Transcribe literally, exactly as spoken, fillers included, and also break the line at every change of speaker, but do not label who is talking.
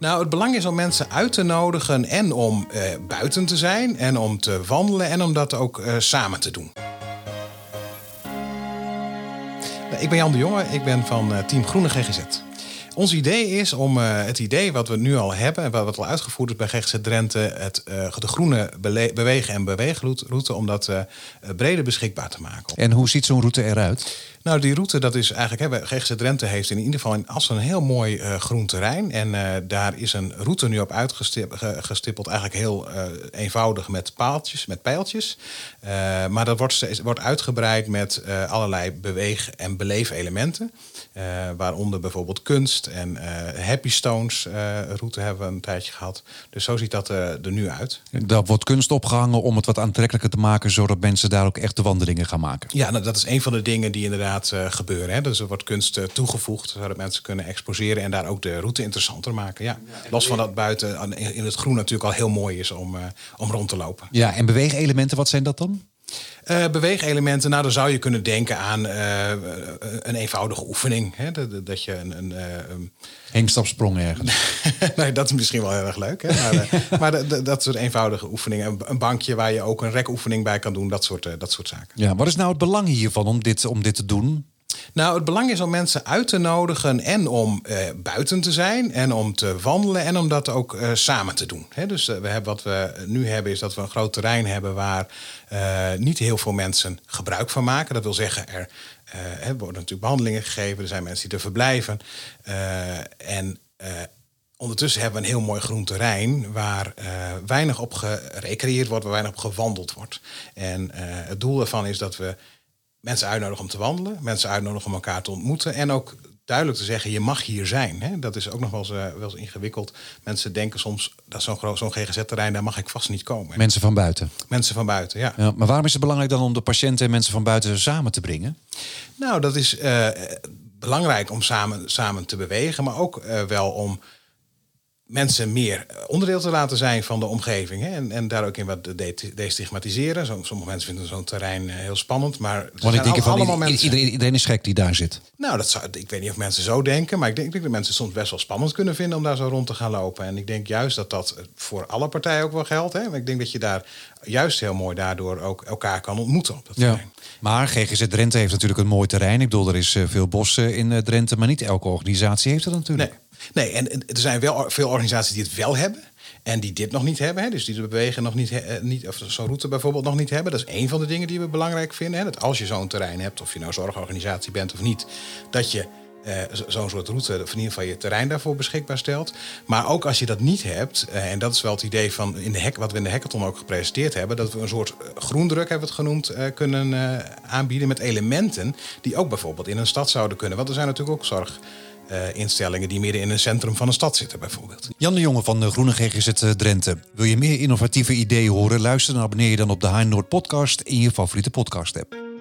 Nou, het belang is om mensen uit te nodigen en om uh, buiten te zijn en om te wandelen en om dat ook uh, samen te doen. Ik ben Jan de Jonge, ik ben van uh, team Groene G G Z. Ons idee is om uh, het idee wat we nu al hebben en wat al uitgevoerd is bij G G Z Drenthe, het, uh, de groene bele- bewegen- en beweegroute, om dat uh, breder beschikbaar te maken.
En hoe ziet zo'n route eruit?
Nou, die route, dat is eigenlijk, hè, G G Z Drenthe heeft in ieder geval in Assen een heel mooi uh, groen terrein. En uh, daar is een route nu op uitgestippeld, eigenlijk heel uh, eenvoudig met paaltjes, met pijltjes. Uh, maar dat wordt, steeds, wordt uitgebreid met uh, allerlei beweeg- en beleefelementen. Uh, waaronder bijvoorbeeld kunst en uh, Happy Stones uh, route hebben we een tijdje gehad. Dus zo ziet dat uh, er nu uit.
Daar wordt kunst opgehangen om het wat aantrekkelijker te maken, zodat mensen daar ook echt de wandelingen gaan maken.
Ja, nou, dat is een van de dingen die inderdaad uh, gebeuren. Hè. Dus er wordt kunst uh, toegevoegd, zodat mensen kunnen exposeren en daar ook de route interessanter maken. Ja. Los van dat buiten in het groen natuurlijk al heel mooi is om, uh, om rond te lopen.
Ja, en beweegelementen, wat zijn dat dan?
Uh, beweegelementen, nou dan zou je kunnen denken aan uh, een eenvoudige oefening. Hè? Dat, dat je een... een uh,
Heenstapsprong ergens.
Nee, dat is misschien wel heel erg leuk. Hè? Maar, uh, maar de, de, dat soort eenvoudige oefeningen. Een bankje waar je ook een rekoefening bij kan doen. Dat soort, uh, dat soort zaken.
Ja, wat is nou het belang hiervan om dit, om dit te doen?
Nou, het belang is om mensen uit te nodigen en om uh, buiten te zijn en om te wandelen en om dat ook uh, samen te doen. He, dus uh, we hebben, wat we nu hebben is dat we een groot terrein hebben waar uh, niet heel veel mensen gebruik van maken. Dat wil zeggen, er uh, er worden natuurlijk behandelingen gegeven, er zijn mensen die er verblijven. Uh, en uh, ondertussen hebben we een heel mooi groen terrein waar uh, weinig op gerecreëerd wordt, waar weinig op gewandeld wordt. En uh, het doel daarvan is dat we mensen uitnodigen om te wandelen, mensen uitnodigen om elkaar te ontmoeten en ook duidelijk te zeggen, je mag hier zijn. Hè? Dat is ook nog wel eens, uh, wel eens ingewikkeld. Mensen denken soms, dat zo'n, groot, zo'n G G Z-terrein, daar mag ik vast niet komen.
Mensen van buiten.
Mensen van buiten, ja.
ja. Maar waarom is het belangrijk dan om de patiënten en mensen van buiten samen te brengen?
Nou, dat is uh, belangrijk om samen, samen te bewegen, maar ook uh, wel om mensen meer onderdeel te laten zijn van de omgeving. Hè? En, en daar ook in wat destigmatiseren. Zo, sommige mensen vinden zo'n terrein heel spannend. Maar
Want ik denk
al,
van
allemaal
iedereen,
mensen.
Iedereen, iedereen is gek die daar zit.
Nou, dat zou, ik weet niet of mensen zo denken. Maar ik denk, ik denk dat mensen soms best wel spannend kunnen vinden om daar zo rond te gaan lopen. En ik denk juist dat dat voor alle partijen ook wel geldt. Hè? Maar ik denk dat je daar juist heel mooi daardoor ook elkaar kan ontmoeten op dat
ja.
terrein.
Maar G G Z Drenthe heeft natuurlijk een mooi terrein. Ik bedoel, er is veel bos in Drenthe. Maar niet elke organisatie heeft dat natuurlijk.
Nee. Nee, en er zijn wel veel organisaties die het wel hebben en die dit nog niet hebben. Hè? Dus die de bewegen nog niet, he, niet, of zo'n route bijvoorbeeld nog niet hebben. Dat is één van de dingen die we belangrijk vinden. Hè? Dat als je zo'n terrein hebt, of je nou zorgorganisatie bent of niet, dat je uh, zo'n soort route, of in ieder geval je terrein daarvoor beschikbaar stelt. Maar ook als je dat niet hebt, uh, en dat is wel het idee van in de hack, wat we in de hackathon ook gepresenteerd hebben, dat we een soort groendruk, hebben we het genoemd, uh, kunnen uh, aanbieden met elementen die ook bijvoorbeeld in een stad zouden kunnen. Want er zijn natuurlijk ook zorg. Uh, instellingen die midden in een centrum van een stad zitten bijvoorbeeld.
Jan de Jonge van de Groene G G Z Drenthe. Wil je meer innovatieve ideeën horen? Luister en abonneer je dan op de H Noord podcast in je favoriete podcast app.